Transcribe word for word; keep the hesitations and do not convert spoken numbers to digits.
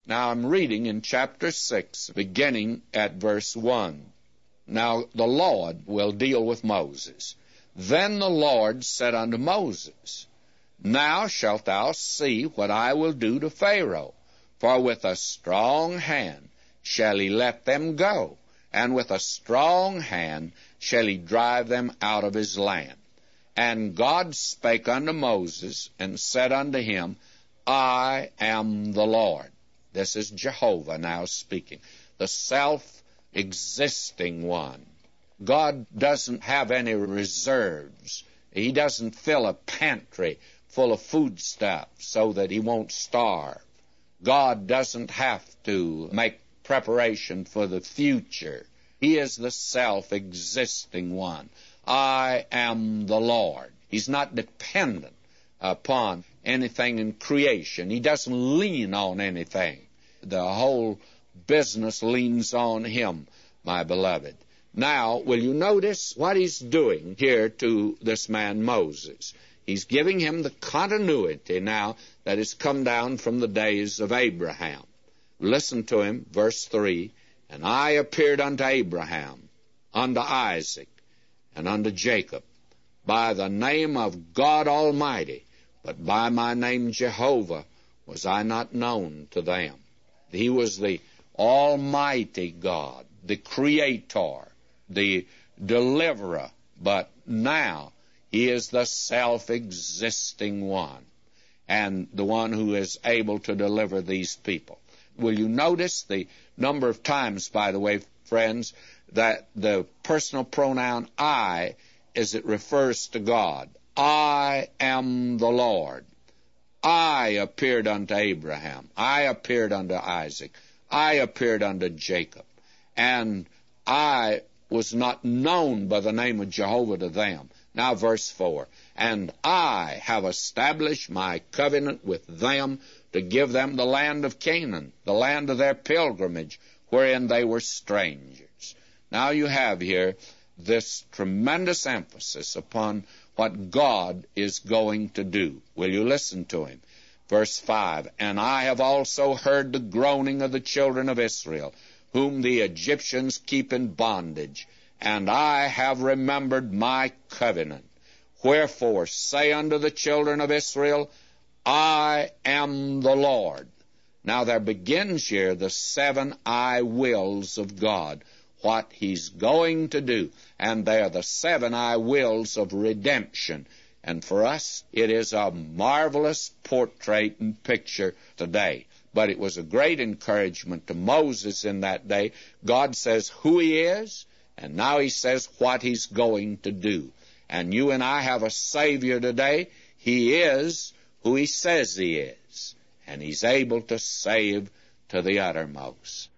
Now I'm reading in chapter six, beginning at verse one. Now the Lord will deal with Moses. Then the Lord said unto Moses, Now shalt thou see what I will do to Pharaoh, for with a strong hand shall he let them go, and with a strong hand shall he drive them out of his land. And God spake unto Moses, and said unto him, I am the Lord. This is Jehovah now speaking, the self-existing one. God doesn't have any reserves. He doesn't fill a pantry full of foodstuffs so that he won't starve. God doesn't have to make preparation for the future. He is the self-existing one. I am the Lord. He's not dependent upon anything in creation. He doesn't lean on anything. The whole business leans on him, my beloved. Now, will you notice what he's doing here to this man Moses? He's giving him the continuity now that has come down from the days of Abraham. Listen to him, verse three. And I appeared unto Abraham, unto Isaac, and unto Jacob, by the name of God Almighty, but by my name Jehovah was I not known to them. He was the Almighty God, the Creator, the Deliverer, but now he is the self-existing one, and the one who is able to deliver these people. Will you notice the number of times, by the way, friends, that the personal pronoun I, as it refers to God, I am the Lord. I appeared unto Abraham. I appeared unto Isaac. I appeared unto Jacob. And I was not known by the name of Jehovah to them. Now verse four. And I have established my covenant with them to give them the land of Canaan, the land of their pilgrimage, wherein they were strangers. Now you have here this tremendous emphasis upon what God is going to do. Will you listen to him? Verse five, And I have also heard the groaning of the children of Israel, whom the Egyptians keep in bondage, and I have remembered my covenant. Wherefore say unto the children of Israel, I am the Lord. Now there begins here the seven I wills of God, what he's going to do. And they are the seven I wills of redemption. And for us, it is a marvelous portrait and picture today. But it was a great encouragement to Moses in that day. God says who he is, and now he says what he's going to do. And you and I have a Savior today. He is who he says he is, and he's able to save to the uttermost.